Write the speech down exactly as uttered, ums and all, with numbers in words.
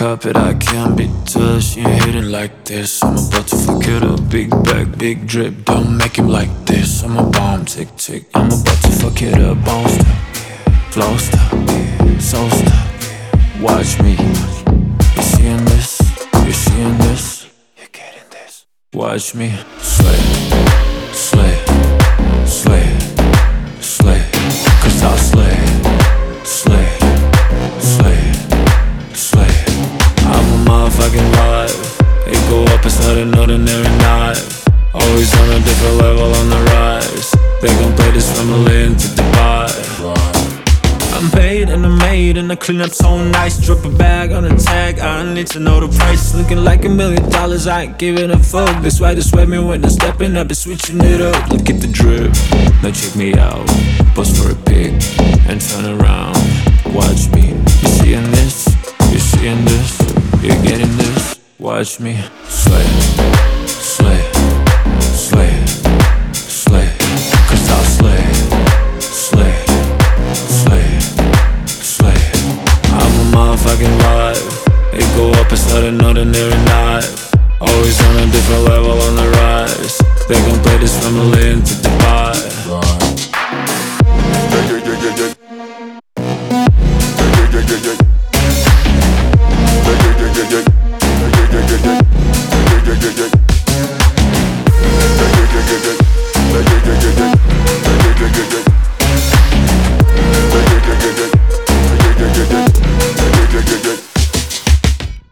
carpet, I can't be touched. You ain't hitting like this. I'm about to fuck it up. Big bag, big drip. Don't make him like this. I'm a bomb, tick tick. I'm about to fuck it up. Bone stop, flow stop, soul stop. Watch me. You seeing this? You seeing this? You getting this? Watch me. Slay, slay, slay, slay. Cause I'll slay, slay, slay, slay. I'm a motherfucking vibe. It go up, it's not an ordinary night. Always on a different level on the rise. They gon' play this from Berlin to Dubai. I'm paid and I'm made and I clean up so nice. Drop a bag on a tag, I don't need to know the price. Looking like a million dollars, I ain't giving a fuck. That's why they sweat me when I'm stepping up and switching it up. Look at the drip, now check me out. Pose for a pic and turn around. Watch me, you seeing this? You seeing this? You getting this? Watch me. Slay, slay, slay, slay. Cause I'll slay, slay, slay, slay. I'm a motherfucking vibe. It go up, it's not an ordinary night. Always on a different level on the rise. They gon' play this from Berlin to Dubai. Yeah, yeah, yeah, yeah, yeah. Yeah, yeah, yeah, yeah, yeah.